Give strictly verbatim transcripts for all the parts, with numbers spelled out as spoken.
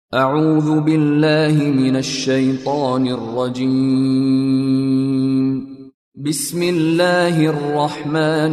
أعوذ بالله من الشيطان الرجيم بسم الله الرحمن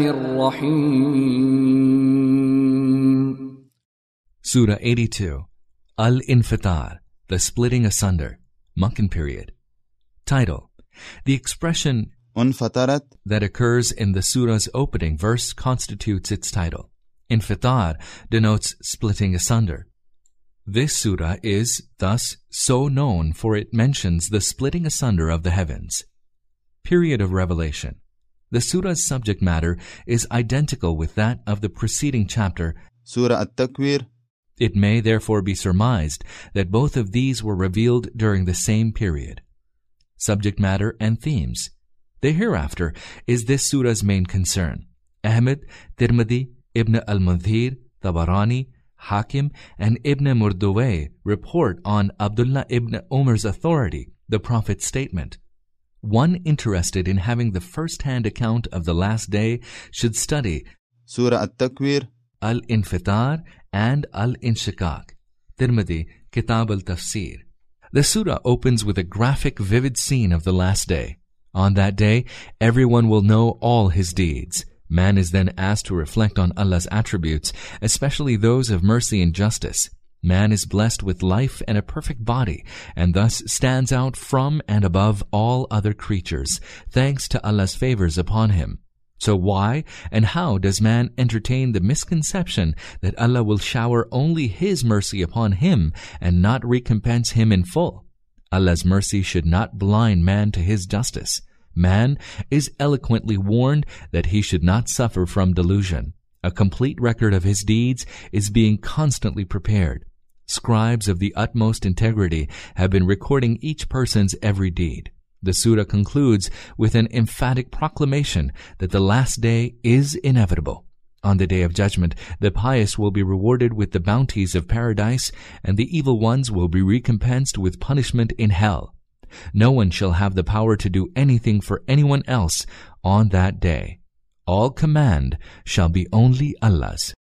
الرحيم Surah eighty-two, Al-Infitar, the splitting asunder, Meccan period. Title: The expression انفطرت that occurs in the surah's opening verse constitutes its title. Infitar denotes splitting asunder. This surah is, thus, so known for it mentions the splitting asunder of the heavens. Period of revelation. The surah's subject matter is identical with that of the preceding chapter. Surah At-Takwir. It may therefore be surmised that both of these were revealed during the same period. Subject matter and themes. The hereafter is this surah's main concern. Ahmed, Tirmidhi, Ibn al-Mundhir, Tabarani, Hakim, and Ibn Murdawayh report on Abdullah ibn Umar's authority the Prophet's statement. One interested in having the first-hand account of the last day should study Surah At-Takwir, Al-Infitar, and Al-Inshikak. Tirmidhi, Kitab al-Tafsir. The surah opens with a graphic, vivid scene of the last day. On that day, everyone will know all his deeds. Man is then asked to reflect on Allah's attributes, especially those of mercy and justice. Man is blessed with life and a perfect body, and thus stands out from and above all other creatures, thanks to Allah's favors upon him. So why and how does man entertain the misconception that Allah will shower only His mercy upon him and not recompense him in full? Allah's mercy should not blind man to His justice. Man is eloquently warned that he should not suffer from delusion. A complete record of his deeds is being constantly prepared. Scribes of the utmost integrity have been recording each person's every deed. The surah concludes with an emphatic proclamation that the last day is inevitable. On the day of judgment, the pious will be rewarded with the bounties of paradise, and the evil ones will be recompensed with punishment in hell. No one shall have the power to do anything for anyone else on that day. All command shall be only Allah's.